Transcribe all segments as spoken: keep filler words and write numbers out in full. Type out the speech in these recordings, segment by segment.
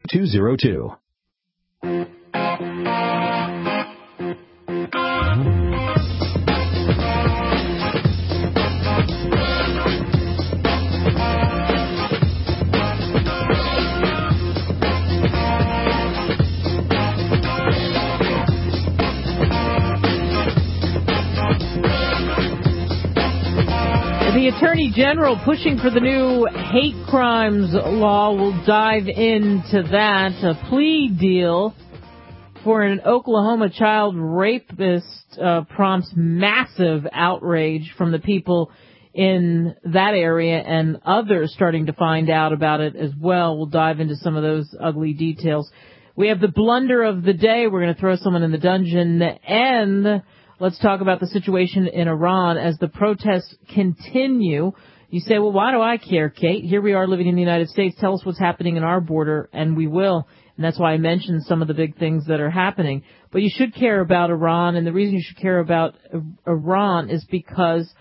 two zero two. The Attorney General pushing for the new hate crimes law. Will dive into that. A plea deal for an Oklahoma child rapist uh, prompts massive outrage from the people in that area, and others starting to find out about it as well. We'll dive into some of those ugly details. We have the blunder of the day. We're going to throw someone in the dungeon, and let's talk about the situation in Iran as the protests continue. You say, well, why do I care, Kate? Here we are living in the United States. Tell us what's happening in our border, and we will. And that's why I mentioned some of the big things that are happening. But you should care about Iran, and the reason you should care about Iran is because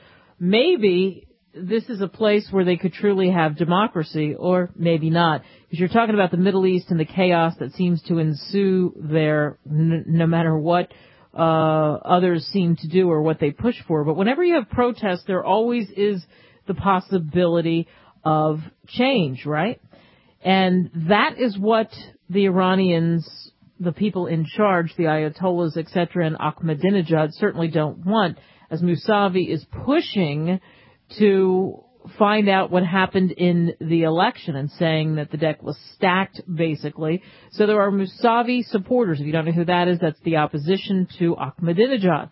maybe this is a place where they could truly have democracy, or maybe not. Because you're talking about the Middle East and the chaos that seems to ensue there, n- no matter what Uh, others seem to do or what they push for. But whenever you have protests, there always is the possibility of change, right? And that is what the Iranians, the people in charge, the Ayatollahs, et cetera, and Ahmadinejad certainly don't want, as Mousavi is pushing to find out what happened in the election and saying that the deck was stacked, basically. So there are Mousavi supporters. If you don't know who that is, that's the opposition to Ahmadinejad.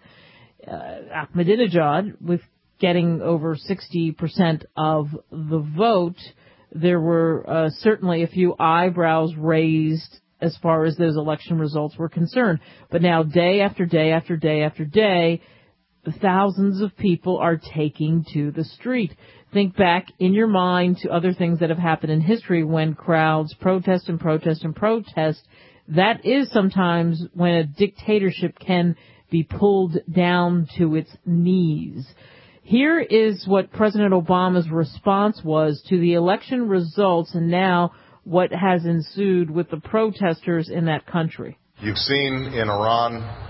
Uh, Ahmadinejad, with getting over sixty percent of the vote, there were uh, certainly a few eyebrows raised as far as those election results were concerned. But now, day after day after day after day, thousands of people are taking to the street. Think back in your mind to other things that have happened in history when crowds protest and protest and protest. That is sometimes when a dictatorship can be pulled down to its knees. Here is what President Obama's response was to the election results and now what has ensued with the protesters in that country. You've seen in Iran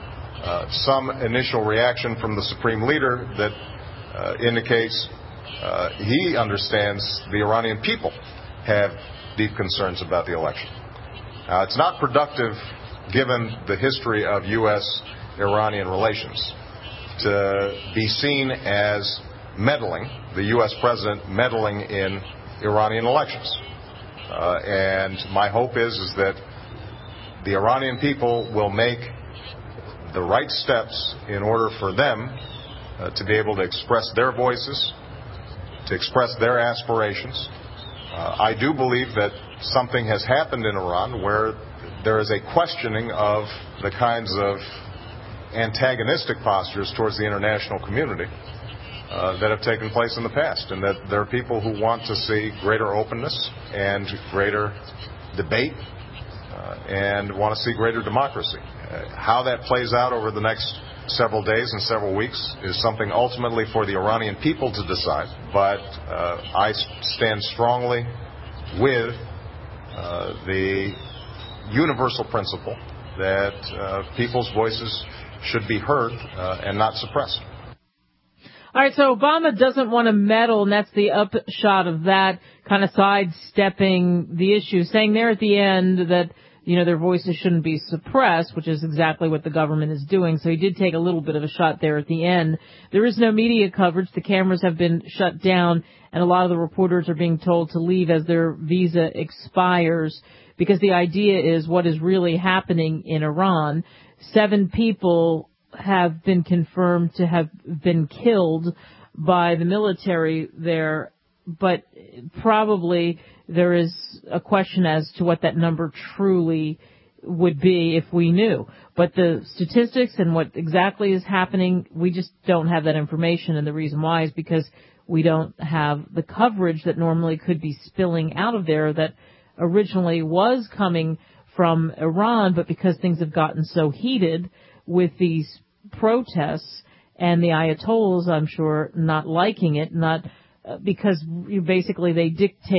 uh, some initial reaction from the supreme leader that uh, indicates Uh, he understands the Iranian people have deep concerns about the election. Uh, it's not productive, given the history of U S Iranian relations, to be seen as meddling, the U S president meddling in Iranian elections. Uh, and my hope is, is that the Iranian people will make the right steps in order for them uh, to be able to express their voices, to express their aspirations. Uh, I do believe that something has happened in Iran where there is a questioning of the kinds of antagonistic postures towards the international community uh, that have taken place in the past, and that there are people who want to see greater openness and greater debate uh, and want to see greater democracy. Uh, how that plays out over the next several days and several weeks is something ultimately for the Iranian people to decide, but uh, I stand strongly with uh, the universal principle that uh, people's voices should be heard uh, and not suppressed. All right, so Obama doesn't want to meddle, and that's the upshot of that, kind of sidestepping the issue, saying there at the end that, you know, their voices shouldn't be suppressed, which is exactly what the government is doing. So he did take a little bit of a shot there at the end. There is no media coverage. The cameras have been shut down, and a lot of the reporters are being told to leave as their visa expires, because the idea is what is really happening in Iran. Seven people have been confirmed to have been killed by the military there, but probably there is a question as to what that number truly would be if we knew. But the statistics and what exactly is happening, we just don't have that information. And the reason why is because we don't have the coverage that normally could be spilling out of there that originally was coming from Iran, but because things have gotten so heated with these protests and the Ayatollahs, I'm sure, not liking it, not uh, because basically they dictate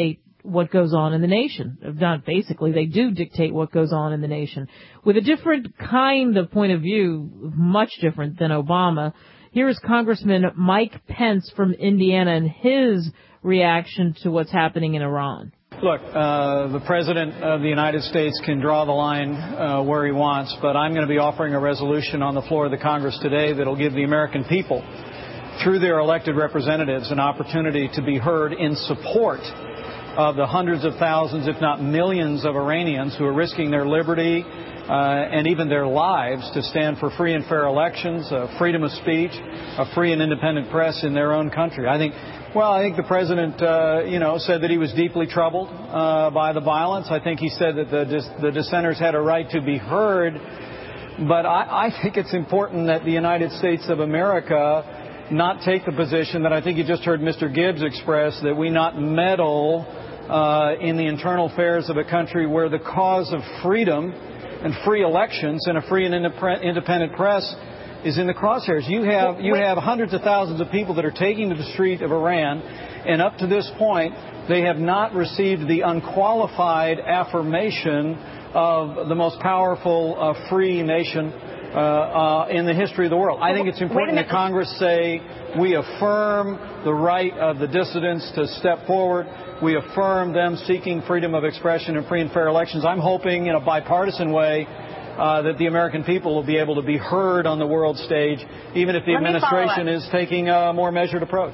what goes on in the nation. Not basically, they do dictate what goes on in the nation. With a different kind of point of view, much different than Obama, here is Congressman Mike Pence from Indiana and his reaction to what's happening in Iran. Look, uh, the President of the United States can draw the line uh, where he wants, but I'm going to be offering a resolution on the floor of the Congress today that will give the American people, through their elected representatives, an opportunity to be heard in support of the hundreds of thousands, if not millions, of Iranians who are risking their liberty uh, and even their lives to stand for free and fair elections, uh, freedom of speech, a free and independent press in their own country. I think, well, I think the President, uh, you know, said that he was deeply troubled uh, by the violence. I think he said that the, dis- the dissenters had a right to be heard. But I, I think it's important that the United States of America not take the position that I think you just heard Mister Gibbs express, that we not meddle uh, in the internal affairs of a country where the cause of freedom and free elections and a free and independent press is in the crosshairs. You have you have hundreds of thousands of people that are taking to the street of Iran, and up to this point, they have not received the unqualified affirmation of the most powerful uh, free nation uh, uh, in the history of the world. I think it's important that Congress say we affirm the right of the dissidents to step forward. We affirm them seeking freedom of expression and free and fair elections. I'm hoping in a bipartisan way Uh, that the American people will be able to be heard on the world stage, even if the Let administration is taking a more measured approach.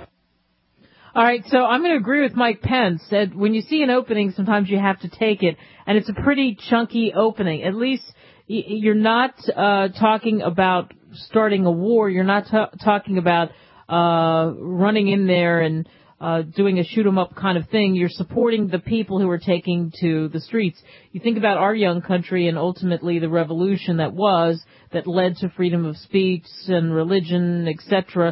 All right, so I'm going to agree with Mike Pence that when you see an opening, sometimes you have to take it, and it's a pretty chunky opening. At least you're not uh, talking about starting a war. You're not t- talking about uh, running in there and Uh, doing a shoot-'em-up kind of thing. You're supporting the people who are taking to the streets. You think about our young country and ultimately the revolution that was, that led to freedom of speech and religion, et cetera,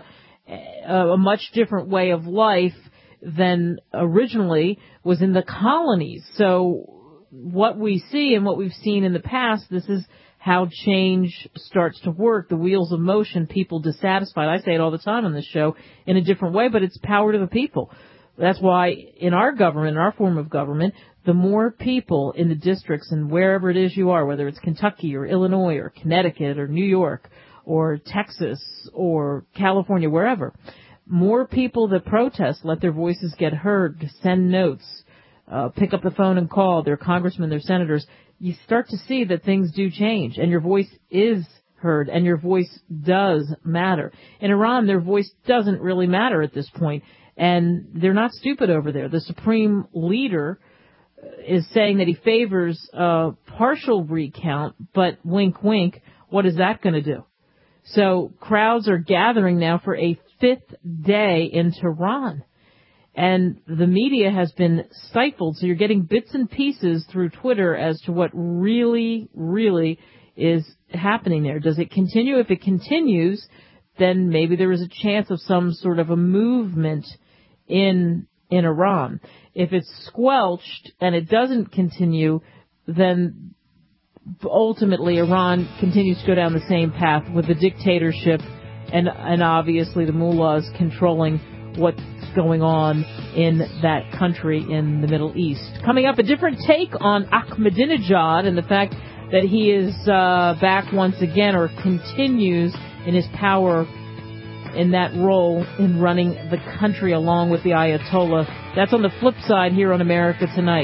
a much different way of life than originally was in the colonies. So what we see and what we've seen in the past, this is how change starts to work, the wheels of motion, people dissatisfied. I say it all the time on this show in a different way, but it's power to the people. That's why in our government, in our form of government, the more people in the districts and wherever it is you are, whether it's Kentucky or Illinois or Connecticut or New York or Texas or California, wherever, more people that protest, let their voices get heard, send notes, uh, pick up the phone and call their congressmen, their senators, you start to see that things do change and your voice is heard and your voice does matter. In Iran, their voice doesn't really matter at this point, and they're not stupid over there. The supreme leader is saying that he favors a partial recount, but wink, wink, what is that going to do? So crowds are gathering now for a fifth day in Tehran. And the media has been stifled, so you're getting bits and pieces through Twitter as to what really, really is happening there. Does it continue? If it continues, then maybe there is a chance of some sort of a movement in in Iran. If it's squelched and it doesn't continue, then ultimately Iran continues to go down the same path with the dictatorship and, and obviously the mullahs controlling what's going on in that country in the Middle East. Coming up, a different take on Ahmadinejad and the fact that he is uh, back once again or continues in his power in that role in running the country along with the Ayatollah. That's on the flip side here on America Tonight.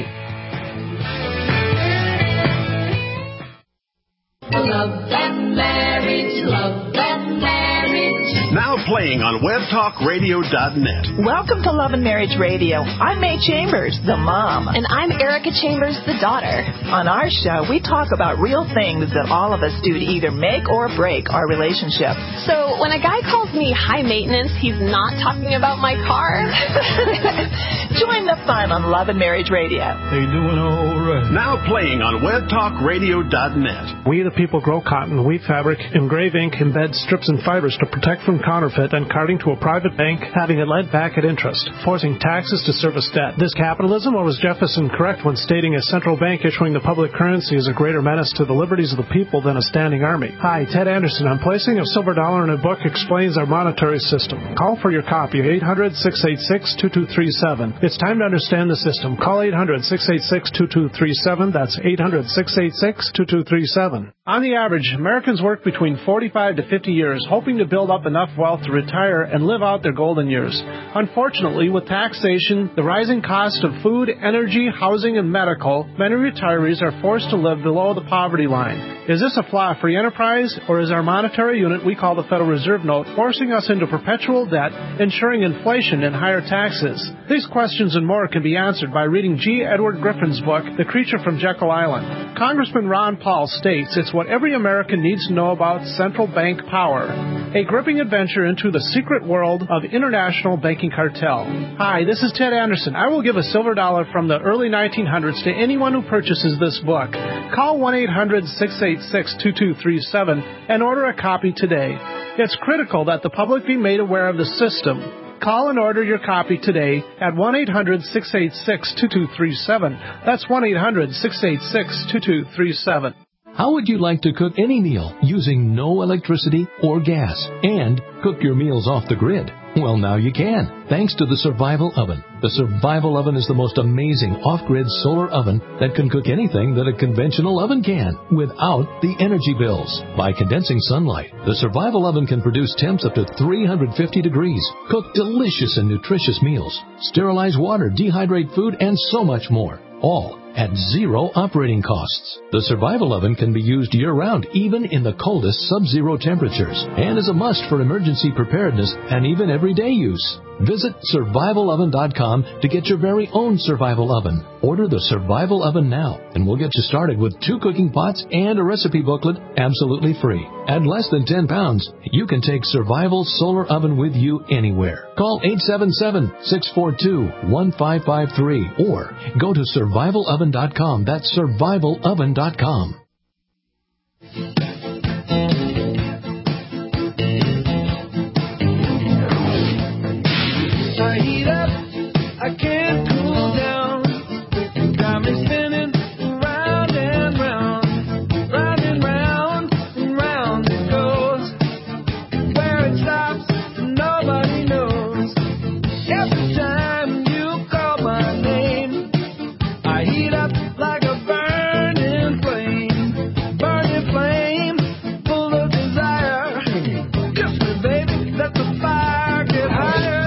Love and marriage, love and marriage. Now playing on web talk radio dot net. Welcome to Love and Marriage Radio. I'm May Chambers, the mom. And I'm Erica Chambers, the daughter. On our show, we talk about real things that all of us do to either make or break our relationship. So when a guy calls me high maintenance, he's not talking about my car. Join the fun on Love and Marriage Radio. They doing all right. Now playing on web talk radio dot net. We the people grow cotton, weave fabric, engrave ink, embed strips and fibers to protect from counterfeit, it and carting to a private bank, having it lent back at interest, forcing taxes to service debt. This capitalism, or was Jefferson correct when stating a central bank issuing the public currency is a greater menace to the liberties of the people than a standing army? Hi, Ted Anderson. I'm placing a silver dollar in a book explains our monetary system. Call for your copy, eight hundred, six eight six, two two three seven. It's time to understand the system. Call eight hundred, six eight six, two two three seven. That's eight hundred, six eight six, two two three seven. On the average, Americans work between forty-five to fifty years, hoping to build up enough wealth to retire and live out their golden years. Unfortunately, with taxation, the rising cost of food, energy, housing, and medical, many retirees are forced to live below the poverty line. Is this a flaw free enterprise, or is our monetary unit we call the Federal Reserve Note forcing us into perpetual debt, ensuring inflation and higher taxes? These questions and more can be answered by reading G. Edward Griffin's book, The Creature from Jekyll Island. Congressman Ron Paul states it's what every American needs to know about central bank power. A gripping adventure into the secret world of international banking cartel. Hi, this is Ted Anderson. I will give a silver dollar from the early nineteen hundreds to anyone who purchases this book. Call one eight hundred, six eight six, two two three seven and order a copy today. It's critical that the public be made aware of the system. Call and order your copy today at one eight hundred, six eight six, two two three seven. That's one eight hundred, six eight six, two two three seven. How would you like to cook any meal using no electricity or gas and cook your meals off the grid? Well, now you can, thanks to the Survival Oven. The Survival Oven is the most amazing off-grid solar oven that can cook anything that a conventional oven can without the energy bills. By condensing sunlight, the Survival Oven can produce temps up to three hundred fifty degrees, cook delicious and nutritious meals, sterilize water, dehydrate food, and so much more. All at zero operating costs. The Survival Oven can be used year-round, even in the coldest sub-zero temperatures, and is a must for emergency preparedness and even everyday use. Visit survival oven dot com to get your very own Survival Oven. Order the Survival Oven now, and we'll get you started with two cooking pots and a recipe booklet absolutely free. At less than ten pounds, you can take Survival Solar Oven with you anywhere. Call eight seven seven, six four two, one five five three or go to survival oven dot com. That's survival oven dot com. I heat up, I can't cool down. Got me spinning round and round, round and round, and round it goes. Where it stops, nobody knows. Every time you call my name, I heat up like a burning flame, burning flame, full of desire. Kiss me, baby, let the fire get higher.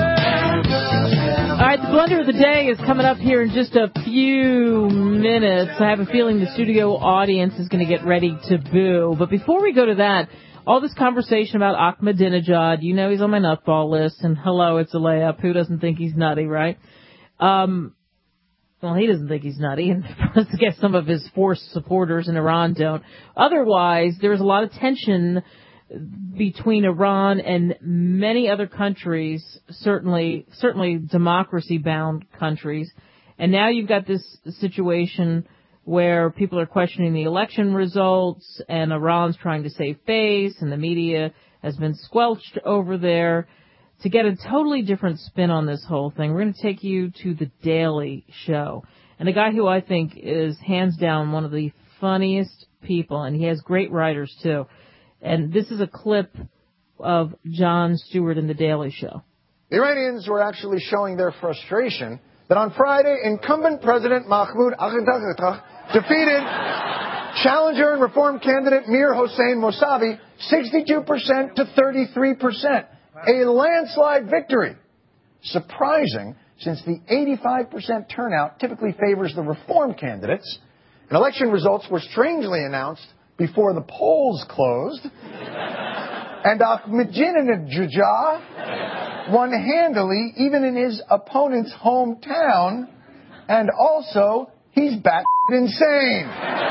All right, the Blender of the Day is coming up here in just a few minutes. I have a feeling the studio audience is going to get ready to boo. But before we go to that, all this conversation about Ahmadinejad, you know he's on my nutball list, and hello, it's a layup. Who doesn't think he's nutty, right? Um, well, he doesn't think he's nutty, and I guess some of his forced supporters in Iran don't. Otherwise, there's a lot of tension between Iran and many other countries, certainly certainly democracy-bound countries. And now you've got this situation where people are questioning the election results, and Iran's trying to save face, and the media has been squelched over there. To get a totally different spin on this whole thing, we're going to take you to The Daily Show. And a guy who I think is hands down one of the funniest people, and he has great writers too. And this is a clip of Jon Stewart in The Daily Show. The Iranians were actually showing their frustration that on Friday, incumbent President Mahmoud Ahmadinejad defeated challenger and reform candidate Mir Hossein Mousavi sixty-two percent to thirty-three percent. A landslide victory. Surprising, since the eighty-five percent turnout typically favors the reform candidates, and election results were strangely announced before the polls closed, and Ahmadinejad won handily even in his opponent's hometown, and also he's bat insane.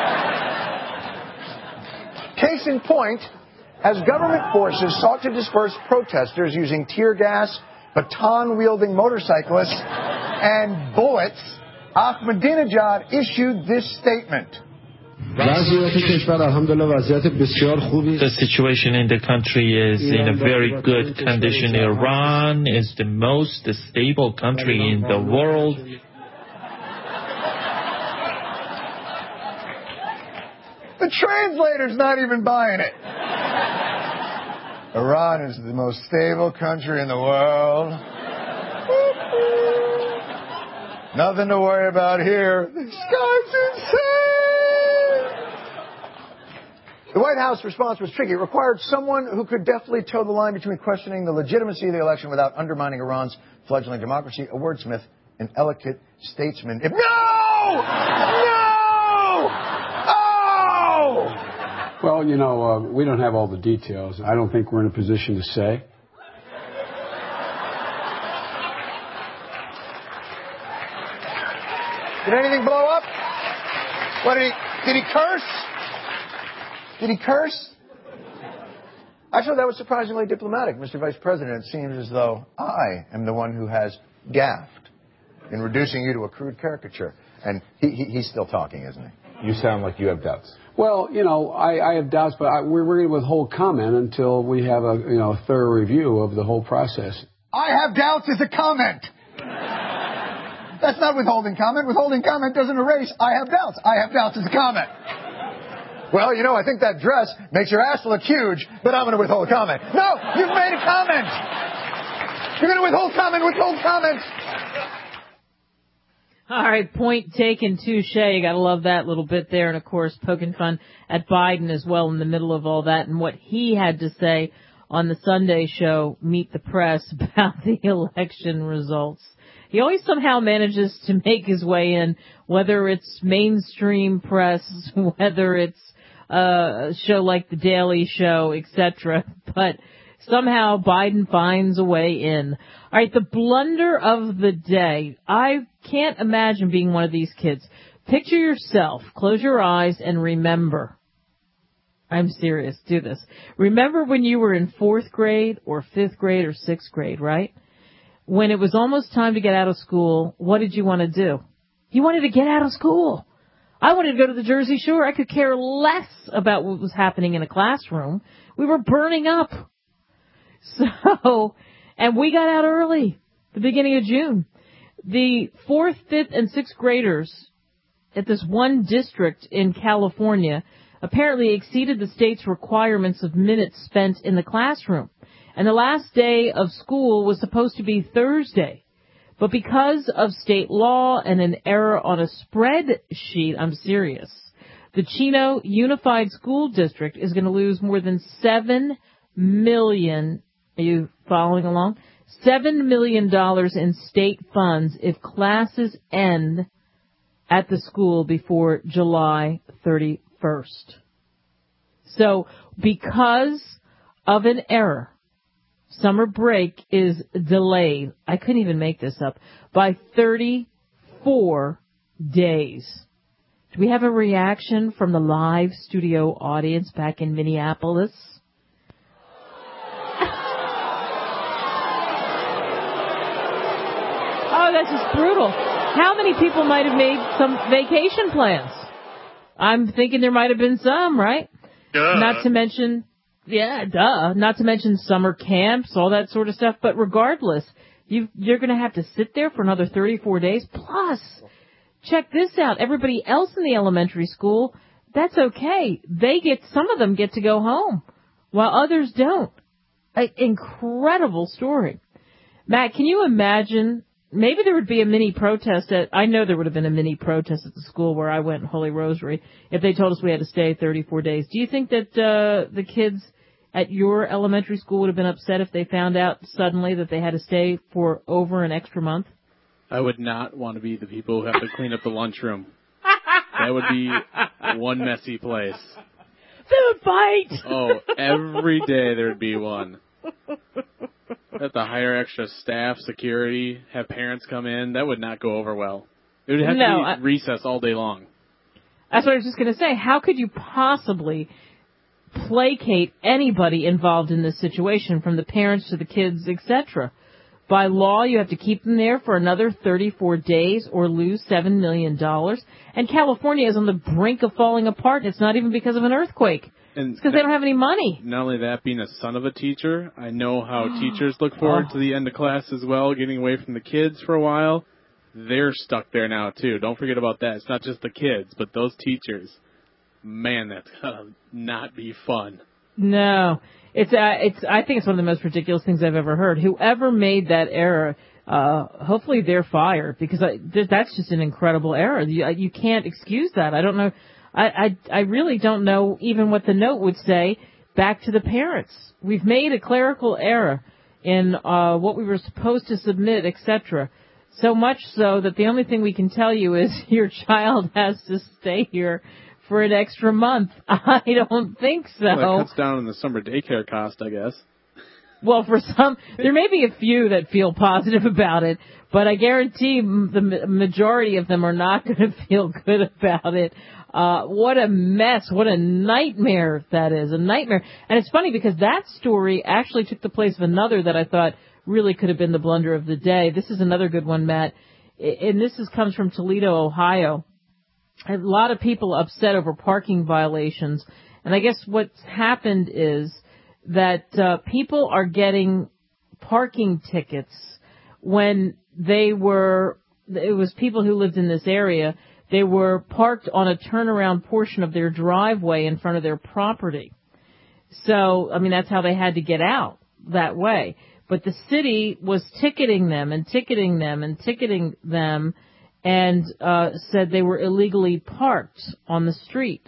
Case in point, as government forces sought to disperse protesters using tear gas, baton-wielding motorcyclists, and bullets, Ahmadinejad issued this statement. The situation in the country is in a very good condition. Iran is the most stable country in the world. The translator's not even buying it. Iran is the most stable country in the world. Nothing to worry about here. This guy's insane. The White House response was tricky. It required someone who could deftly toe the line between questioning the legitimacy of the election without undermining Iran's fledgling democracy, a wordsmith, an eloquent statesman. If- no! No! Oh! Well, you know, uh, we don't have all the details. I don't think we're in a position to say. Did anything blow up? What did he, did he curse? Did he curse? Actually, that was surprisingly diplomatic, Mister Vice President. It seems as though I am the one who has gaffed in reducing you to a crude caricature. And he, he, he's still talking, isn't he? You sound like you have doubts. Well, you know, I, I have doubts, but I, we're, we're going to withhold comment until we have a, you know, thorough review of the whole process. I have doubts is a comment. That's not withholding comment. Withholding comment doesn't erase I have doubts. I have doubts is a comment. Well, you know, I think that dress makes your ass look huge, but I'm going to withhold comment. No, you've made a comment. You're going to withhold comment, withhold comment. All right, point taken, touche. You got to love that little bit there. And, of course, poking fun at Biden as well in the middle of all that and what he had to say on the Sunday show, Meet the Press, about the election results. He always somehow manages to make his way in, whether it's mainstream press, whether it's uh, a show like The Daily Show, et cetera. But somehow Biden finds a way in. All right, the blunder of the day. I can't imagine being one of these kids. Picture yourself, close your eyes, and remember. I'm serious, do this. Remember when you were in fourth grade or fifth grade or sixth grade, right? When it was almost time to get out of school, what did you want to do? You wanted to get out of school. I wanted to go to the Jersey Shore. I could care less about what was happening in a classroom. We were burning up. So, and we got out early, the beginning of June. The fourth, fifth, and sixth graders at this one district in California apparently exceeded the state's requirements of minutes spent in the classroom. And the last day of school was supposed to be Thursday. But because of state law and an error on a spreadsheet, I'm serious, the Chino Unified School District is going to lose more than seven million, are you following along? seven million dollars in state funds if classes end at the school before July thirty-first. So because of an error, summer break is delayed, I couldn't even make this up, by thirty-four days. Do we have a reaction from the live studio audience back in Minneapolis? Oh, that's just brutal. How many people might have made some vacation plans? I'm thinking there might have been some, right? Duh. Not to mention... Yeah, duh. Not to mention summer camps, all that sort of stuff. But regardless, you, you're going to have to sit there for another thirty-four days. Plus, check this out. Everybody else in the elementary school, that's okay. They get, some of them get to go home, while others don't. An incredible story. Matt, can you imagine? Maybe there would be a mini protest at, I know there would have been a mini protest at the school where I went in Holy Rosary if they told us we had to stay thirty-four days. Do you think that uh, the kids at your elementary school would have been upset if they found out suddenly that they had to stay for over an extra month? I would not want to be the people who have to clean up the lunchroom. That would be one messy place. Food fight! Oh, every day there would be one. Have to hire extra staff, security, have parents come in. That would not go over well. It would have no, to be I, recess all day long. That's what I was just going to say. How could you possibly placate anybody involved in this situation, from the parents to the kids, et cetera? By law, you have to keep them there for another thirty-four days or lose seven million dollars. And California is on the brink of falling apart. It's not even because of an earthquake. And it's because they don't have any money. Not only that, being a son of a teacher, I know how teachers look forward Oh. to the end of class as well, getting away from the kids for a while. They're stuck there now, too. Don't forget about that. It's not just the kids, but those teachers. Man, that's gotta not be fun. No. It's, uh, it's, I think it's one of the most ridiculous things I've ever heard. Whoever made that error, uh, hopefully they're fired, because I, that's just an incredible error. You, you can't excuse that. I don't know. I, I, I really don't know even what the note would say back to the parents. We've made a clerical error in, uh, what we were supposed to submit, et cetera. So much so that the only thing we can tell you is your child has to stay here for an extra month. I don't think so. Well, that cuts down on the summer daycare cost, I guess. Well, for some, there may be a few that feel positive about it, but I guarantee the majority of them are not going to feel good about it. Uh, what a mess. What a nightmare that is. A nightmare. And it's funny because that story actually took the place of another that I thought really could have been the blunder of the day. This is another good one, Matt. And this is, comes from Toledo, Ohio. A lot of people upset over parking violations. And I guess what's happened is that uh, people are getting parking tickets when they were, it was people who lived in this area, they were parked on a turnaround portion of their driveway in front of their property. So, I mean, that's how they had to get out that way. But the city was ticketing them and ticketing them and ticketing them and uh said they were illegally parked on the street.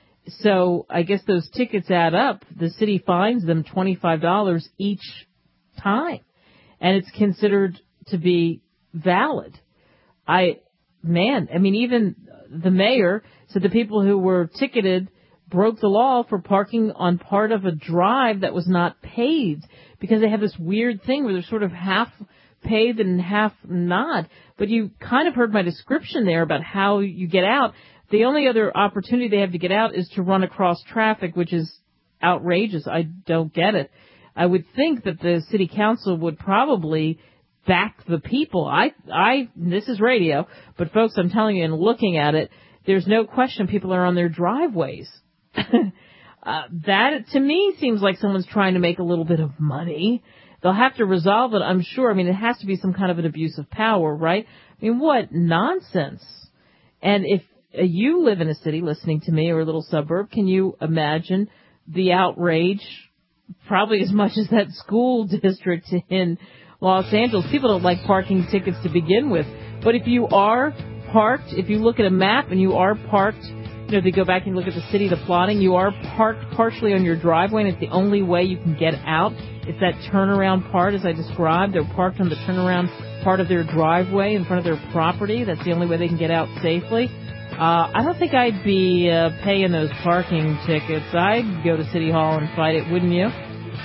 So I guess those tickets add up. The city fines them twenty-five dollars each time, and it's considered to be valid. I, man, I mean, even the mayor said the people who were ticketed broke the law for parking on part of a drive that was not paved, because they have this weird thing where they're sort of half paved and half not. But you kind of heard my description there about how you get out. The only other opportunity they have to get out is to run across traffic, which is outrageous. I don't get it. I would think that the city council would probably back the people. I, I, this is radio, but folks, I'm telling you, and looking at it, there's no question people are on their driveways. uh, that, to me, seems like someone's trying to make a little bit of money. They'll have to resolve it, I'm sure. I mean, it has to be some kind of an abuse of power, right? I mean, what nonsense. And if uh, you live in a city listening to me, or a little suburb, can you imagine the outrage? Probably as much as that school district in Los Angeles. People don't like parking tickets to begin with. But if you are parked, if you look at a map and you are parked, you know, if you go back and look at the city, the plotting, you are parked partially on your driveway, and it's the only way you can get out. It's that turnaround part, as I described. They're parked on the turnaround part of their driveway in front of their property. That's the only way they can get out safely. Uh, I don't think I'd be uh, paying those parking tickets. I'd go to City Hall and fight it, wouldn't you?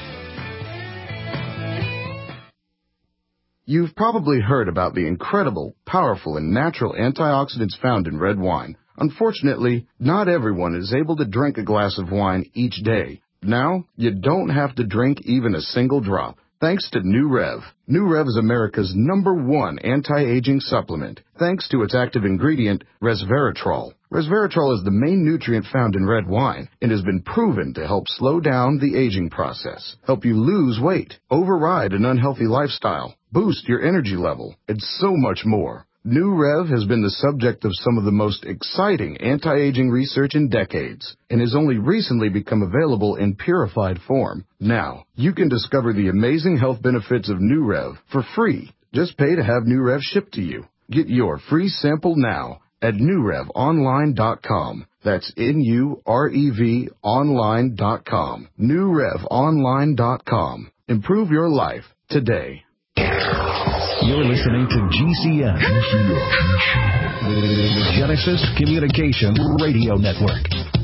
You've probably heard about the incredible, powerful, and natural antioxidants found in red wine. Unfortunately, not everyone is able to drink a glass of wine each day. Now, you don't have to drink even a single drop, thanks to New Rev. New Rev is America's number one anti-aging supplement, thanks to its active ingredient, resveratrol. Resveratrol is the main nutrient found in red wine and has been proven to help slow down the aging process, help you lose weight, override an unhealthy lifestyle, boost your energy level, and so much more. New Rev has been the subject of some of the most exciting anti-aging research in decades and has only recently become available in purified form. Now, you can discover the amazing health benefits of New Rev for free. Just pay to have New Rev shipped to you. Get your free sample now at new rev online dot com. That's N U R E V online dot com. new rev online dot com. Improve your life today. You're listening to G C N, the Genesis Communications Radio Network.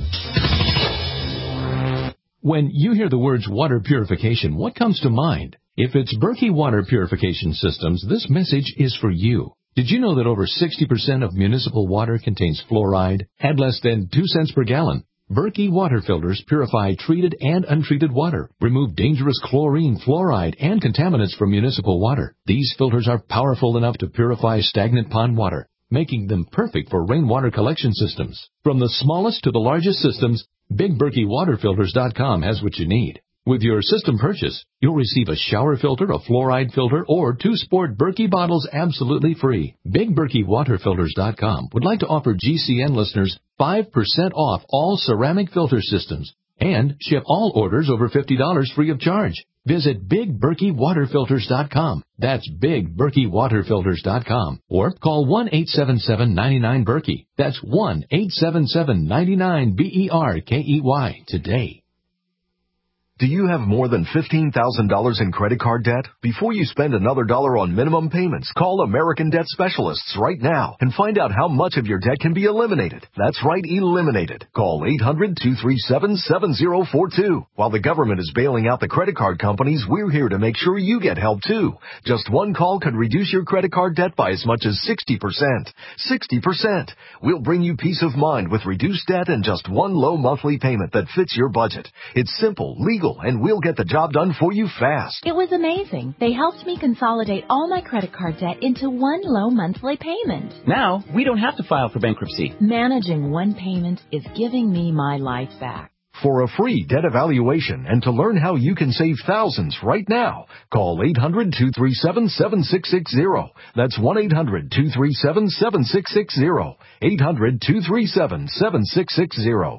When you hear the words water purification, what comes to mind? If it's Berkey Water Purification Systems, this message is for you. Did you know that over sixty percent of municipal water contains fluoride, at less than two cents per gallon? Berkey water filters purify treated and untreated water, remove dangerous chlorine, fluoride, and contaminants from municipal water. These filters are powerful enough to purify stagnant pond water, making them perfect for rainwater collection systems. From the smallest to the largest systems, Big Berkey Water Filters dot com has what you need. With your system purchase, you'll receive a shower filter, a fluoride filter, or two sport Berkey bottles absolutely free. Big Berkey Water Filters dot com would like to offer G C N listeners five percent off all ceramic filter systems and ship all orders over fifty dollars free of charge. Visit Big Berkey Water Filters dot com. That's Big Berkey Water Filters dot com. Or call one eight seven seven, nine nine, Berkey. That's one eight seven seven, nine nine, B E R K E Y today. Do you have more than fifteen thousand dollars in credit card debt? Before you spend another dollar on minimum payments, call American Debt Specialists right now and find out how much of your debt can be eliminated. That's right, eliminated. Call eight hundred, two three seven, seven zero four two. While the government is bailing out the credit card companies, we're here to make sure you get help too. Just one call could reduce your credit card debt by as much as sixty percent. sixty percent. We'll bring you peace of mind with reduced debt and just one low monthly payment that fits your budget. It's simple, legal, and we'll get the job done for you fast. It was amazing. They helped me consolidate all my credit card debt into one low monthly payment. Now, we don't have to file for bankruptcy. Managing one payment is giving me my life back. For a free debt evaluation and to learn how you can save thousands right now, call eight hundred, two three seven, seven six six zero. That's one eight hundred, two three seven, seven six six zero. eight hundred, two three seven, seven six six zero.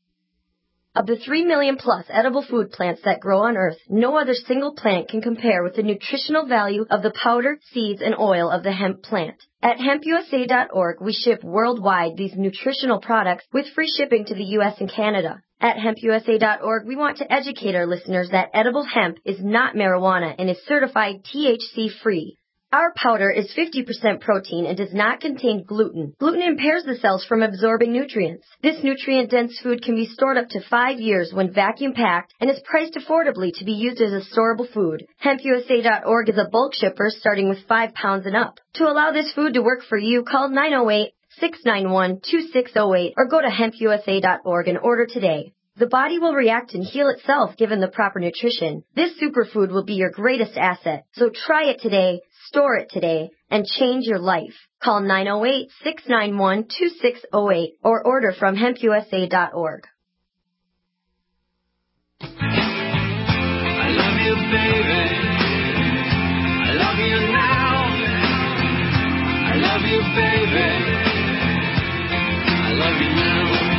Of the three million plus edible food plants that grow on Earth, no other single plant can compare with the nutritional value of the powder, seeds, and oil of the hemp plant. At hemp U S A dot org, we ship worldwide these nutritional products with free shipping to the U S and Canada. At hemp U S A dot org, we want to educate our listeners that edible hemp is not marijuana and is certified T H C-free. Our powder is fifty percent protein and does not contain gluten. Gluten impairs the cells from absorbing nutrients. This nutrient-dense food can be stored up to five years when vacuum-packed and is priced affordably to be used as a storable food. hemp U S A dot org is a bulk shipper starting with five pounds and up. To allow this food to work for you, call nine oh eight, six nine one, two six oh eight or go to hemp U S A dot org and order today. The body will react and heal itself given the proper nutrition. This superfood will be your greatest asset. So try it today, store it today, and change your life. Call nine oh eight, six nine one, two six oh eight or order from hemp U S A dot org. I love you, baby. I love you now. I love you, baby. I love you now.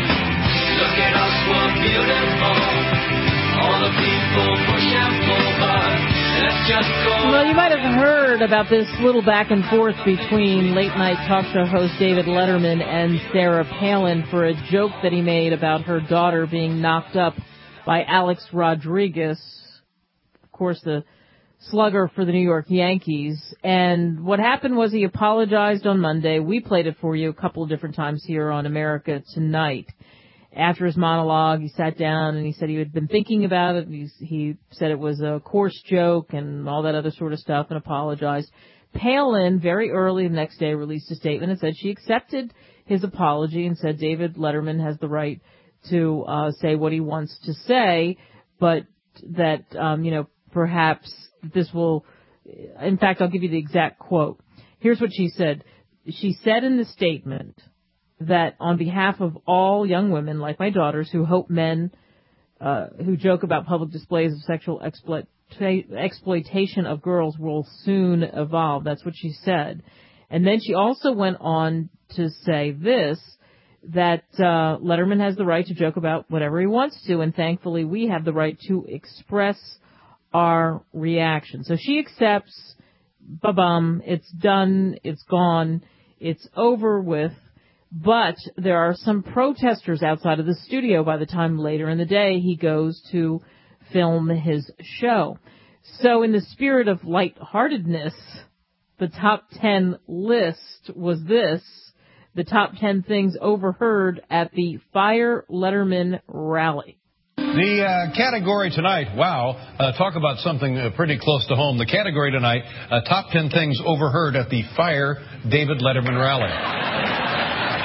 Look at us, we're beautiful. All the people push and pull, but let's just go. Well, you might have heard about this little back and forth between late-night talk show host David Letterman and Sarah Palin for a joke that he made about her daughter being knocked up by Alex Rodriguez, of course, the slugger for the New York Yankees. And what happened was he apologized on Monday. We played it for you a couple of different times here on America Tonight. After his monologue, he sat down and he said he had been thinking about it. He, he said it was a coarse joke and all that other sort of stuff and apologized. Palin, very early the next day, released a statement and said she accepted his apology and said David Letterman has the right to uh, say what he wants to say, but that, um, you know, perhaps this will, in fact, I'll give you the exact quote. Here's what she said. She said in the statement that on behalf of all young women like my daughters who hope men uh, who joke about public displays of sexual exploit- exploitation of girls will soon evolve. That's what she said. And then she also went on to say this, that uh, Letterman has the right to joke about whatever he wants to, and thankfully we have the right to express our reaction. So she accepts, ba-bum, it's done, it's gone, it's over with. But there are some protesters outside of the studio by the time later in the day he goes to film his show. So in the spirit of lightheartedness, the top ten list was this, the top ten things overheard at the Fire Letterman rally. The uh, category tonight, wow, uh, talk about something uh, pretty close to home. The category tonight, uh, top ten things overheard at the Fire David Letterman rally.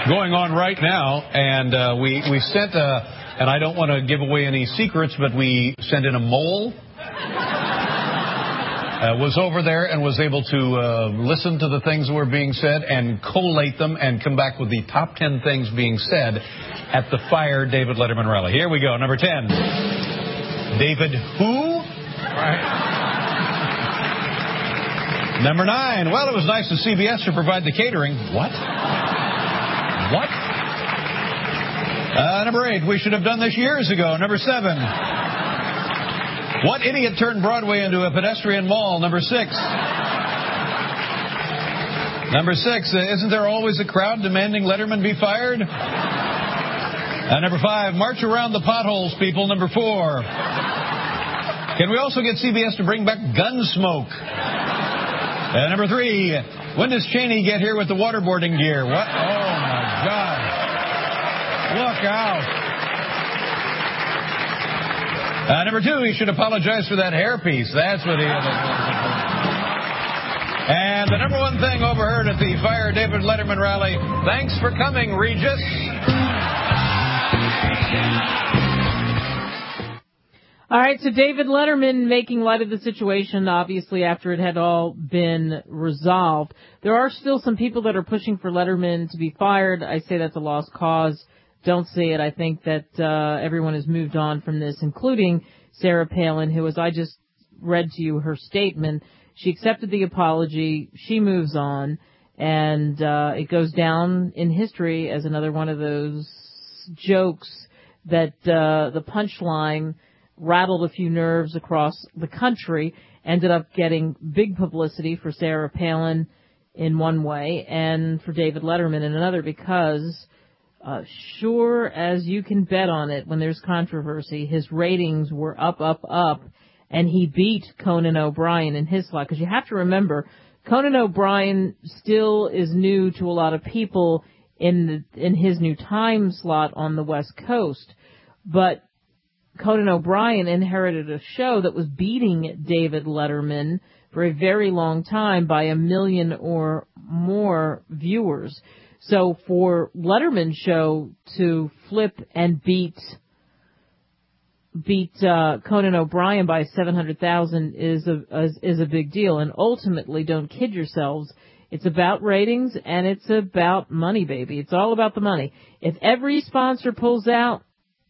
going on right now, and uh, we we sent a, and I don't want to give away any secrets, but we sent in a mole. Uh, was over there and was able to uh, listen to the things that were being said and collate them and come back with the top ten things being said at the Fire David Letterman rally. Here we go. Number ten. David who? Right. Number nine. Well, it was nice of C B S to provide the catering. What? What? Uh, number eight. We should have done this years ago. Number seven. What idiot turned Broadway into a pedestrian mall? Number six. Number six. Uh, isn't there always a crowd demanding Letterman be fired? Uh, number five. March around the potholes, people. Number four. Can we also get C B S to bring back Gunsmoke? Uh, number three. When does Cheney get here with the waterboarding gear? What? Oh, my God. Look out. Uh, number two, he should apologize for that hairpiece. That's what he is. And the number one thing overheard at the Fire David Letterman rally, thanks for coming, Regis. All right, so David Letterman making light of the situation, obviously, after it had all been resolved. There are still some people that are pushing for Letterman to be fired. I say that's a lost cause. Don't see it. I think that uh, everyone has moved on from this, including Sarah Palin, who, as I just read to you her statement, she accepted the apology, she moves on, and uh, it goes down in history as another one of those jokes that uh, the punchline rattled a few nerves across the country, ended up getting big publicity for Sarah Palin in one way and for David Letterman in another, because Uh, sure as you can bet on it, when there's controversy, his ratings were up, up, up, and he beat Conan O'Brien in his slot. Because you have to remember, Conan O'Brien still is new to a lot of people in the, in his new time slot on the West Coast. But Conan O'Brien inherited a show that was beating David Letterman for a very long time by a million or more viewers. So for Letterman's show to flip and beat beat uh, Conan O'Brien by seven hundred thousand is a is, is a big deal. And ultimately, don't kid yourselves, it's about ratings and it's about money, baby. It's all about the money. If every sponsor pulls out,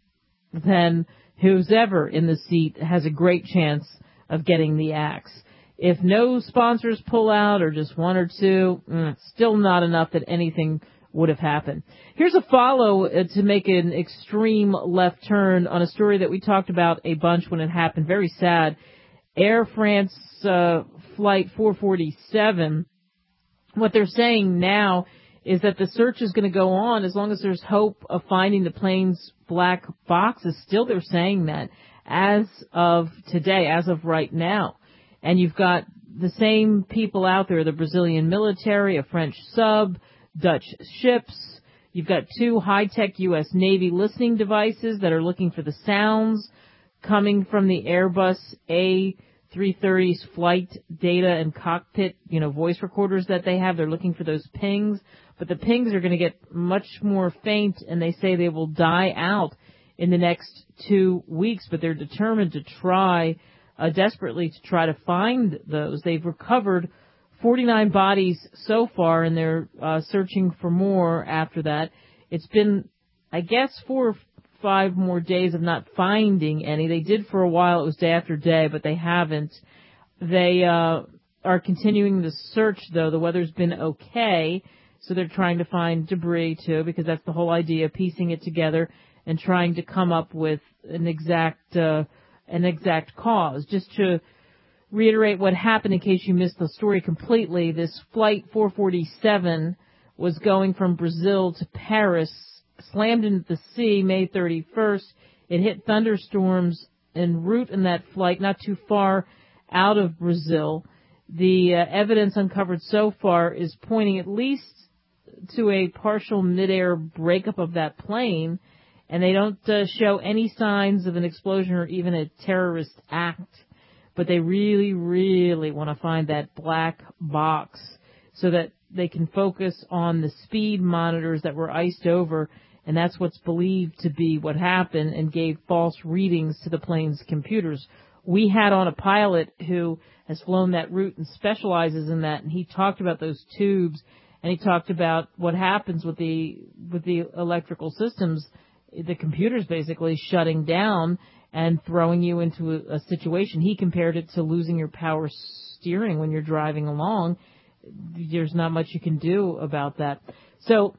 then who's ever in the seat has a great chance of getting the axe. If no sponsors pull out or just one or two, mm, still not enough that anything would have happened. Here's a follow uh, to make an extreme left turn on a story that we talked about a bunch when it happened. Very sad. Air France uh, flight four forty-seven, what they're saying now is that the search is going to go on as long as there's hope of finding the plane's black boxes. Still, they're saying that as of today, as of right now. And you've got the same people out there, the Brazilian military, a French sub, Dutch ships. You've got two high-tech U S Navy listening devices that are looking for the sounds coming from the Airbus A three thirty's flight data and cockpit, you know, voice recorders that they have. They're looking for those pings. But the pings are going to get much more faint, and they say they will die out in the next two weeks. But they're determined to try Uh, desperately to try to find those. They've recovered forty-nine bodies so far, and they're uh, searching for more after that. It's been, I guess, four or five more days of not finding any. They did for a while. It was day after day, but they haven't. They uh, are continuing the search, though. The weather's been okay, so they're trying to find debris, too, because that's the whole idea, piecing it together and trying to come up with an exact uh an exact cause. Just to reiterate what happened in case you missed the story completely, this flight four forty-seven was going from Brazil to Paris, slammed into the sea May thirty-first. It hit thunderstorms en route in that flight, not too far out of Brazil. The uh, evidence uncovered so far is pointing at least to a partial midair breakup of that plane, and they don't uh, show any signs of an explosion or even a terrorist act. But they really, really want to find that black box so that they can focus on the speed monitors that were iced over, and that's what's believed to be what happened and gave false readings to the plane's computers. We had on a pilot who has flown that route and specializes in that, and he talked about those tubes, and he talked about what happens with the with the electrical systems, the computers basically shutting down and throwing you into a, a situation. He compared it to losing your power steering when you're driving along. There's not much you can do about that. So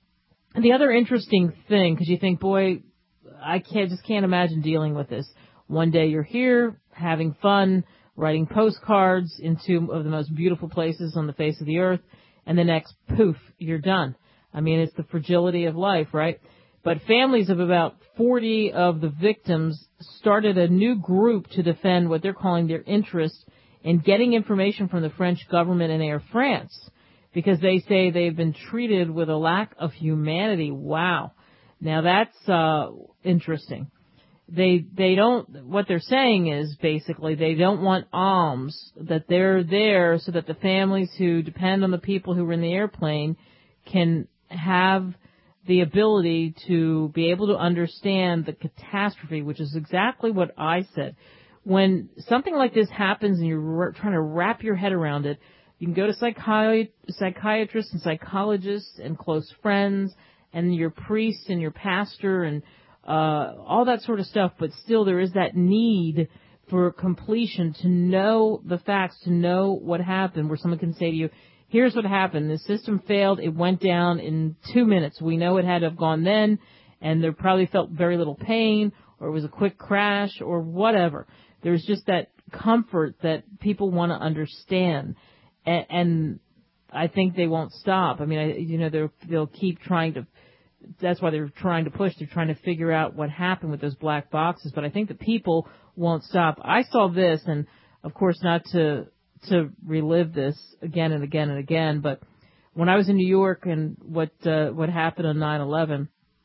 the other interesting thing, because you think, boy, I can't just can't imagine dealing with this. One day you're here having fun, writing postcards in two of the most beautiful places on the face of the earth, and the next, poof, you're done. I mean, it's the fragility of life, right? But families of about forty of the victims started a new group to defend what they're calling their interest in getting information from the French government and Air France, because they say they've been treated with a lack of humanity. Wow. Now that's uh interesting. They they don't, what they're saying is basically they don't want alms, that they're there so that the families who depend on the people who were in the airplane can have the ability to be able to understand the catastrophe, which is exactly what I said. When something like this happens and you're trying to wrap your head around it, you can go to psychi- psychiatrists and psychologists and close friends and your priest and your pastor and uh all that sort of stuff, but still there is that need for completion, to know the facts, to know what happened, where someone can say to you, here's what happened. The system failed. It went down in two minutes. We know it had to have gone then, and there probably felt very little pain, or it was a quick crash, or whatever. There's just that comfort that people want to understand, and, and I think they won't stop. I mean, I, you know, they'll, they'll keep trying to. That's why they're trying to push. They're trying to figure out what happened with those black boxes. But I think the people won't stop. I saw this, and of course not to to relive this again and again and again, but when I was in New York and what uh, what happened on nine eleven,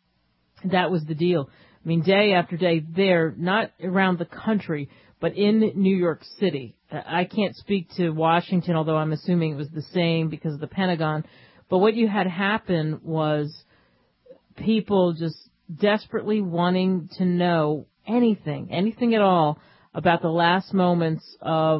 that was the deal. I mean, day after day there, not around the country, but in New York City. I can't speak to Washington, although I'm assuming it was the same because of the Pentagon. But what you had happen was people just desperately wanting to know anything, anything at all about the last moments of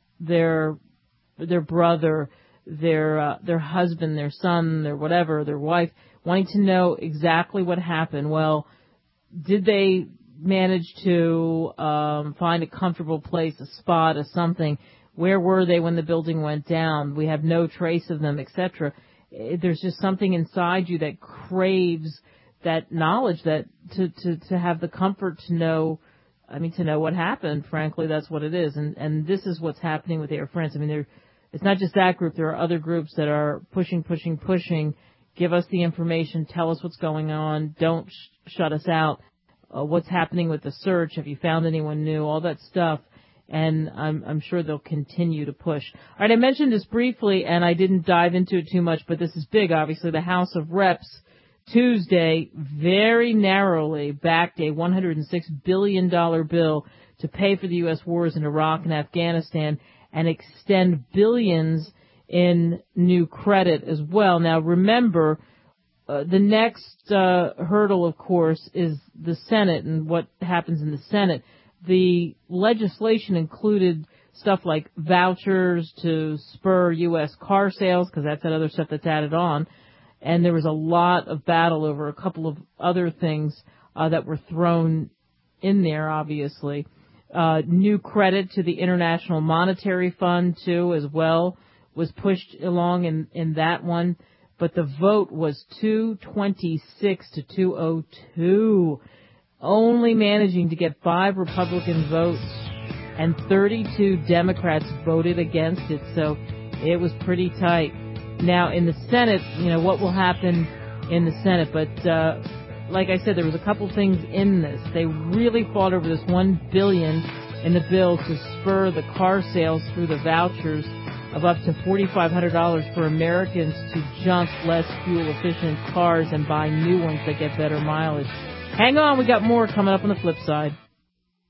their their brother, their uh, their husband, their son, their whatever, their wife, wanting to know exactly what happened. Well, did they manage to um, find a comfortable place, a spot, or something? Where were they when the building went down? We have no trace of them, et cetera. There's just something inside you that craves that knowledge, that to, to, to have the comfort to know, I mean, to know what happened. Frankly, that's what it is. And, and this is what's happening with Air France. I mean, there, it's not just that group. There are other groups that are pushing, pushing, pushing. Give us the information. Tell us what's going on. Don't sh- shut us out. Uh, what's happening with the search? Have you found anyone new? All that stuff. And I'm, I'm sure they'll continue to push. All right, I mentioned this briefly, and I didn't dive into it too much, but this is big, obviously. The House of Reps Tuesday very narrowly backed a one hundred six billion dollars bill to pay for the U S wars in Iraq and Afghanistan and extend billions in new credit as well. Now, remember, uh, the next uh, hurdle, of course, is the Senate and what happens in the Senate. The legislation included stuff like vouchers to spur U S car sales, because that's that other stuff that's added on. And there was a lot of battle over a couple of other things uh, that were thrown in there, obviously. Uh, new credit to the International Monetary Fund, too, as well, was pushed along in, in that one. But the vote was two twenty-six to two oh two. Only managing to get five Republican votes, and thirty-two Democrats voted against it, so it was pretty tight. Now, in the Senate, you know, what will happen in the Senate, but uh, like I said, there was a couple things in this. They really fought over this one billion dollars in the bill to spur the car sales through the vouchers of up to forty-five hundred dollars for Americans to junk less fuel-efficient cars and buy new ones that get better mileage. Hang on, we got more coming up on the flip side.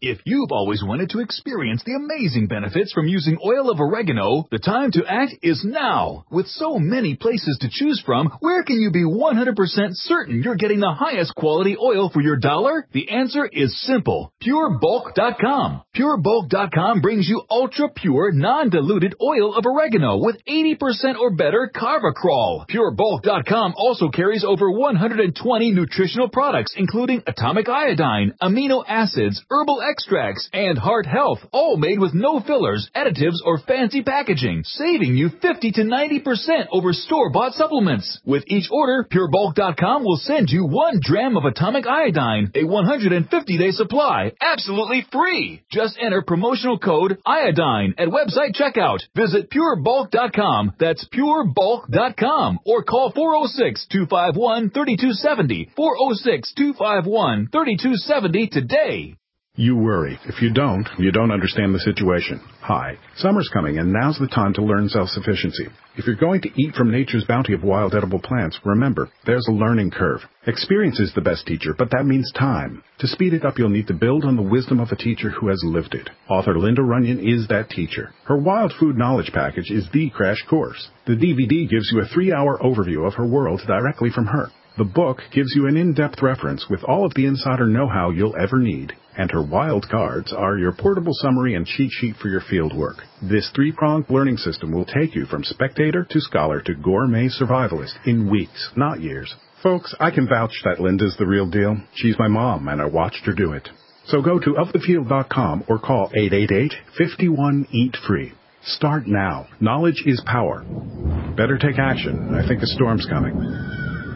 If you've always wanted to experience the amazing benefits from using oil of oregano, the time to act is now. With so many places to choose from, where can you be one hundred percent certain you're getting the highest quality oil for your dollar? The answer is simple. Pure Bulk dot com. Pure Bulk dot com brings you ultra-pure, non-diluted oil of oregano with eighty percent or better Carvacrol. Pure Bulk dot com also carries over one hundred twenty nutritional products, including atomic iodine, amino acids, herbal extracts, and heart health, all made with no fillers, additives, or fancy packaging, saving you fifty to ninety percent over store-bought supplements. With each order, Pure Bulk dot com will send you one dram of atomic iodine, a one hundred fifty day supply, absolutely free. Just enter promotional code iodine at website checkout. Visit Pure Bulk dot com. That's Pure Bulk dot com. Or call four oh six, two five one, three two seven oh, four oh six, two five one, three two seven oh today. You worry. If you don't, you don't understand the situation. Hi, summer's coming, and now's the time to learn self-sufficiency. If you're going to eat from nature's bounty of wild edible plants, remember, there's a learning curve. Experience is the best teacher, but that means time. To speed it up, you'll need to build on the wisdom of a teacher who has lived it. Author Linda Runyon is that teacher. Her Wild Food Knowledge Package is the crash course. The D V D gives you a three-hour overview of her world directly from her. The book gives you an in-depth reference with all of the insider know-how you'll ever need. And her wild cards are your portable summary and cheat sheet for your field work. This three-pronged learning system will take you from spectator to scholar to gourmet survivalist in weeks, not years. Folks, I can vouch that Linda's the real deal. She's my mom, and I watched her do it. So go to of the field dot com or call eight eight eight, five one, eat free. Start now. Knowledge is power. Better take action. I think a storm's coming.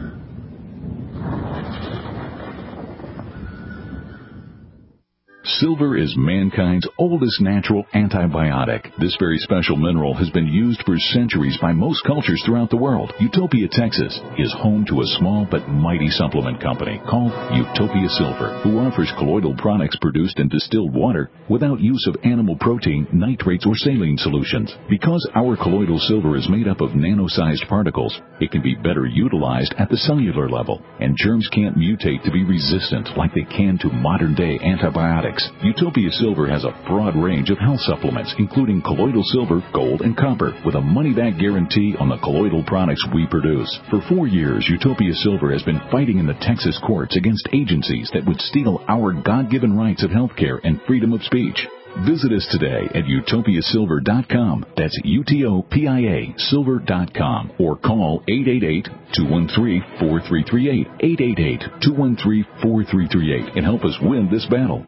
Silver is mankind's oldest natural antibiotic. This very special mineral has been used for centuries by most cultures throughout the world. Utopia, Texas is home to a small but mighty supplement company called Utopia Silver, who offers colloidal products produced in distilled water without use of animal protein, nitrates, or saline solutions. Because our colloidal silver is made up of nano-sized particles, it can be better utilized at the cellular level, and germs can't mutate to be resistant like they can to modern-day antibiotics. Utopia Silver has a broad range of health supplements, including colloidal silver, gold, and copper, with a money-back guarantee on the colloidal products we produce. For four years, Utopia Silver has been fighting in the Texas courts against agencies that would steal our God-given rights of health care and freedom of speech. Visit us today at utopia silver dot com. That's U T O P I A silver dot com. Or call eight eight eight, two one three, four three three eight, eight eight eight, two one three, four three three eight, and help us win this battle.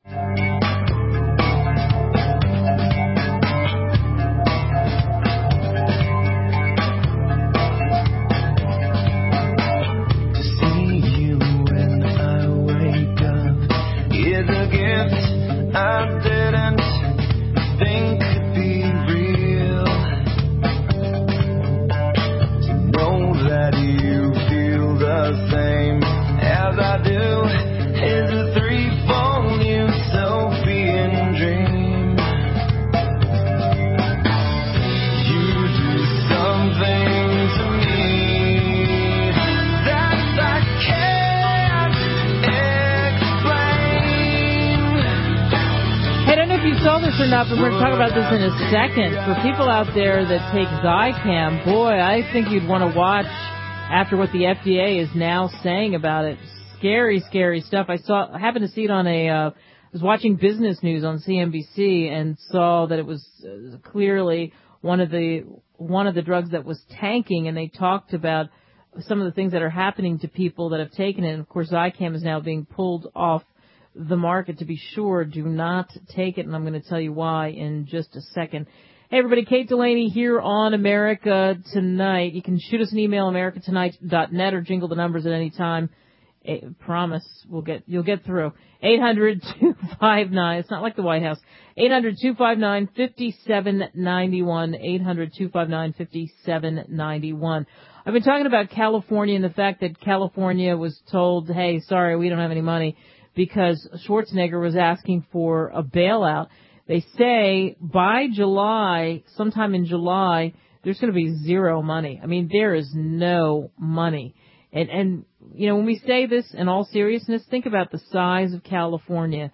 Or not, but we're going to talk about this in a second. For people out there that take Zicam, boy, I think you'd want to watch after what the F D A is now saying about it. Scary, scary stuff. I saw, I happened to see it on a, uh, I was watching business news on C N B C and saw that it was uh, clearly one of the, one of the drugs that was tanking, and they talked about some of the things that are happening to people that have taken it. And of course, Zicam is now being pulled off the market. To be sure, do not take it, and I'm going to tell you why in just a second. Hey everybody, Kate Delaney here on America Tonight. You can shoot us an email, america tonight dot net, or jingle the numbers at any time. I promise we'll get, you'll get through. eight hundred, two five nine, it's not like the White House. eight hundred, two five nine, five seven nine one, eight hundred, two five nine, five seven nine one. I've been talking about California and the fact that California was told, hey, sorry, we don't have any money, because Schwarzenegger was asking for a bailout. They say by July, sometime in July, there's going to be zero money. I mean, there is no money. And, and, you know, when we say this in all seriousness, think about the size of California.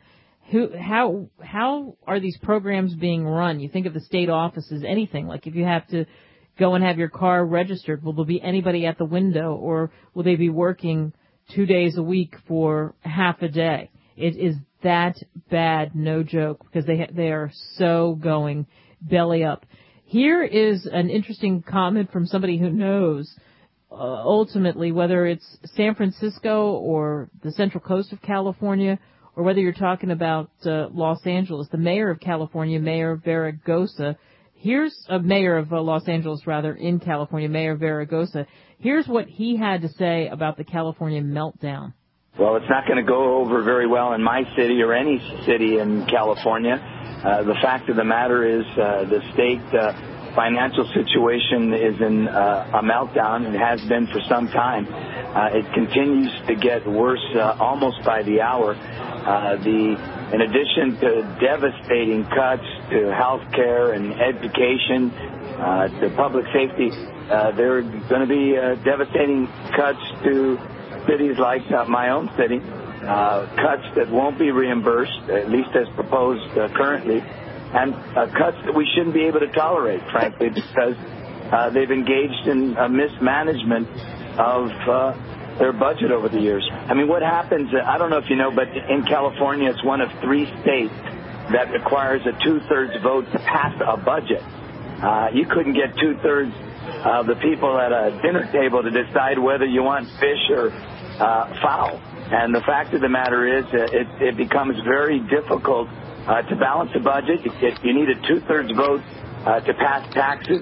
who, how, how are these programs being run? You think of the state offices, anything, like if you have to go and have your car registered, will there be anybody at the window, or will they be working two days a week for half a day? It is that bad, no joke, because they ha- they are so going belly up. Here is an interesting comment from somebody who knows uh, ultimately whether it's San Francisco or the Central Coast of California, or whether you're talking about uh, Los Angeles. The mayor of California, Mayor Zaragoza, here's a mayor of uh, Los Angeles, rather, in California, Mayor Zaragoza. Here's what he had to say about the California meltdown. Well, it's not going to go over very well in my city or any city in California. Uh, the fact of the matter is uh, the state uh, financial situation is in uh, a meltdown. It has been for some time. Uh, it continues to get worse uh, almost by the hour. Uh, the in addition to devastating cuts to health care and education, uh, to public safety, uh, there are going to be uh, devastating cuts to cities like uh, my own city, uh, cuts that won't be reimbursed, at least as proposed uh, currently, and uh, cuts that we shouldn't be able to tolerate, frankly, because uh, they've engaged in a mismanagement of uh, their budget over the years. I mean, what happens, uh, I don't know if you know, but in California, it's one of three states that requires a two-thirds vote to pass a budget. Uh, you couldn't get two-thirds of the people at a dinner table to decide whether you want fish or uh, foul. And the fact of the matter is uh, it, it becomes very difficult uh, to balance a budget. It, you need a two-thirds vote uh, to pass taxes.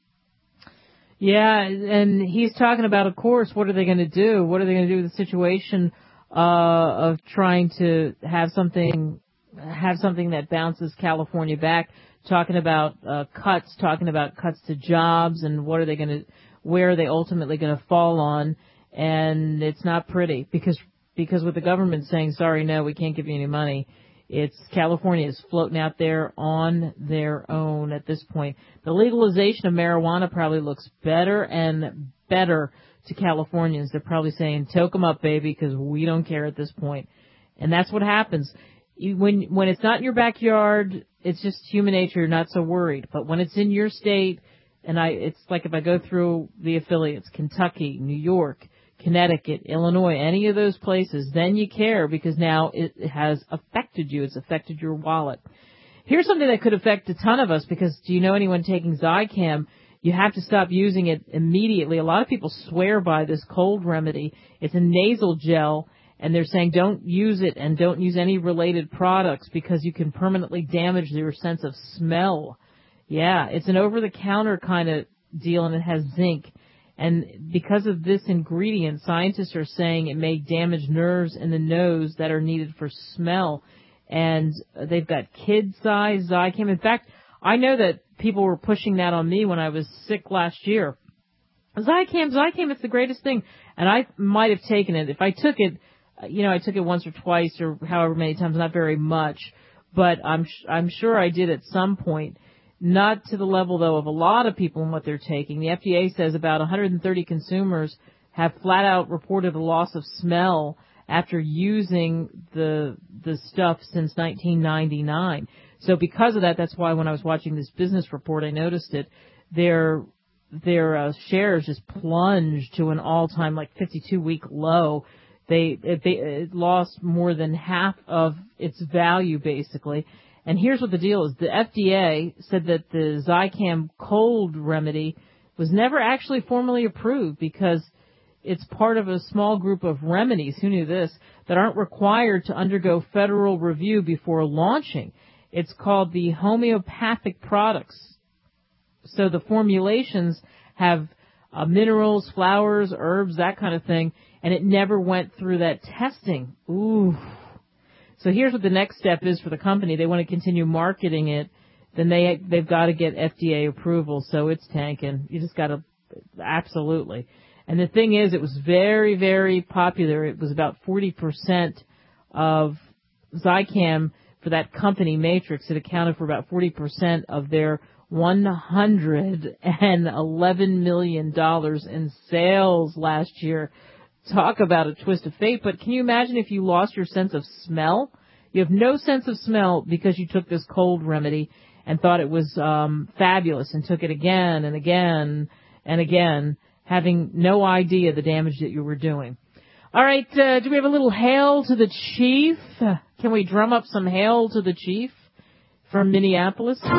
Yeah, and he's talking about, of course, what are they going to do? What are they going to do with the situation uh, of trying to have something have something that bounces California back? Talking about uh, cuts, talking about cuts to jobs, and what are they going to, where are they ultimately going to fall on? And it's not pretty, because because with the government saying, sorry, no, we can't give you any money, it's California is floating out there on their own at this point. The legalization of marijuana probably looks better and better to Californians. They're probably saying, toke 'em up, baby, because we don't care at this point. And that's what happens. You, when when it's not in your backyard, it's just human nature. You're not so worried. But when it's in your state, and I, it's like if I go through the affiliates, Kentucky, New York, Connecticut, Illinois, any of those places, then you care, because now it has affected you. It's affected your wallet. Here's something that could affect a ton of us, because do you know anyone taking Zicam? You have to stop using it immediately. A lot of people swear by this cold remedy. It's a nasal gel, and they're saying don't use it and don't use any related products because you can permanently damage your sense of smell. Yeah, it's an over-the-counter kind of deal, and it has zinc. And because of this ingredient, scientists are saying it may damage nerves in the nose that are needed for smell. And they've got kid-size Zicam. In fact, I know that people were pushing that on me when I was sick last year. Zicam, Zicam, it's the greatest thing. And I might have taken it. If I took it, you know, I took it once or twice or however many times, not very much. But I'm I'm sure I did at some point. Not to the level, though, of a lot of people and what they're taking. The F D A says about one hundred thirty consumers have flat out reported a loss of smell after using the the stuff since nineteen ninety-nine. So because of that, that's why when I was watching this business report, I noticed it. Their their uh, shares just plunged to an all-time like fifty-two week low. They it, they it lost more than half of its value, basically. And here's what the deal is. The F D A said that the Zicam cold remedy was never actually formally approved because it's part of a small group of remedies, who knew this, that aren't required to undergo federal review before launching. It's called the homeopathic products. So the formulations have uh, minerals, flowers, herbs, that kind of thing, and it never went through that testing. Ooh. So here's what the next step is for the company. They want to continue marketing it. Then they, they've got to get F D A approval, so it's tanking. You just got to, absolutely. And the thing is, it was very, very popular. It was about forty percent of Zicam for that company, Matrix. It accounted for about forty percent of their one hundred eleven million dollars in sales last year. Talk about a twist of fate, but can you imagine if you lost your sense of smell? You have no sense of smell because you took this cold remedy and thought it was um, fabulous and took it again and again and again, having no idea the damage that you were doing. All right, uh, do we have a little hail to the chief? Uh, can we drum up some hail to the chief from Minneapolis? I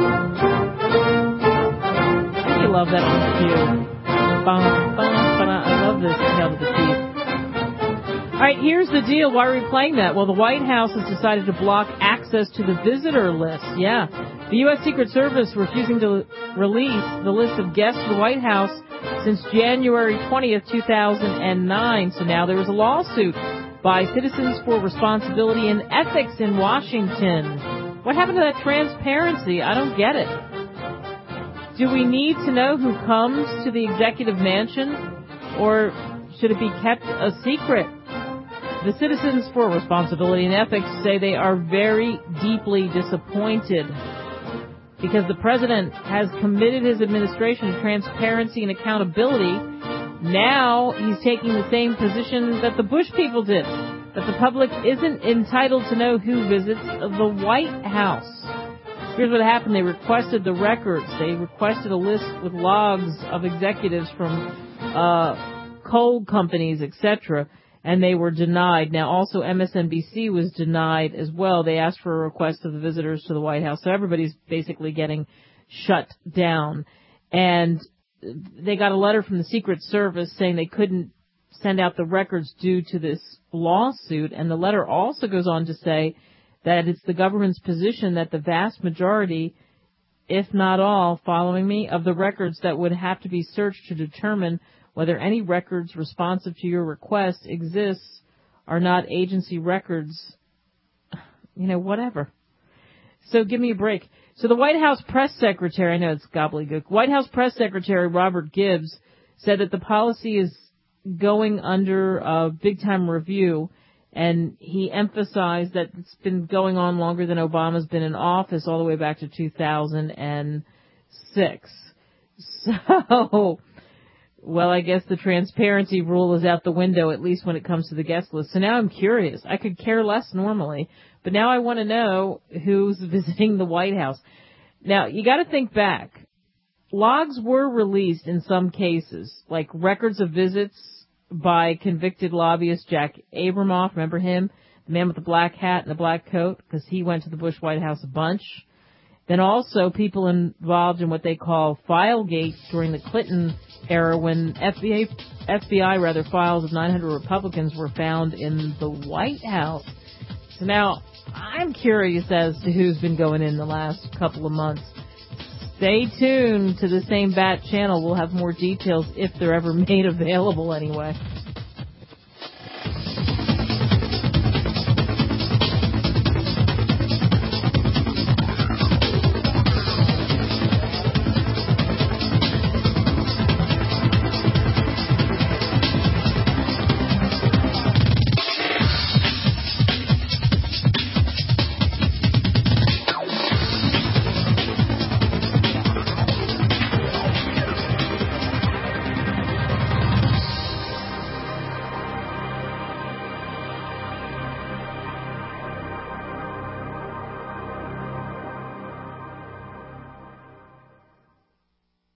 love that on cue. Bum, bum, bum, I love this hail to the chief. All right, here's the deal. Why are we playing that? Well, the White House has decided to block access to the visitor list. Yeah. The U S Secret Service refusing to release the list of guests to the White House since January twentieth, two thousand nine. So now there was a lawsuit by Citizens for Responsibility and Ethics in Washington. What happened to that transparency? I don't get it. Do we need to know who comes to the executive mansion, or should it be kept a secret? The Citizens for Responsibility and Ethics say they are very deeply disappointed because the president has committed his administration to transparency and accountability. Now he's taking the same position that the Bush people did, that the public isn't entitled to know who visits the White House. Here's what happened. They requested the records. They requested a list with logs of executives from uh coal companies, et cetera, and they were denied. Now, also M S N B C was denied as well. They asked for a request of the visitors to the White House. So everybody's basically getting shut down. And they got a letter from the Secret Service saying they couldn't send out the records due to this lawsuit. And the letter also goes on to say that it's the government's position that the vast majority, if not all, following me, of the records that would have to be searched to determine whether any records responsive to your request exists are not agency records, you know, whatever. So give me a break. So the White House press secretary, I know it's gobbledygook, White House press secretary Robert Gibbs said that the policy is going under a big-time review, and he emphasized that it's been going on longer than Obama's been in office, all the way back to two thousand six. So, well, I guess the transparency rule is out the window, at least when it comes to the guest list. So now I'm curious. I could care less normally, but now I want to know who's visiting the White House. Now, you got to think back. Logs were released in some cases, like records of visits by convicted lobbyist Jack Abramoff. Remember him? The man with the black hat and the black coat, because he went to the Bush White House a bunch. Then also people involved in what they call Filegate during the Clinton era, when F B I, F B I rather files of nine hundred Republicans were found in the White House. So now I'm curious as to who's been going in the last couple of months. Stay tuned to the Same Bat channel. We'll have more details if they're ever made available anyway.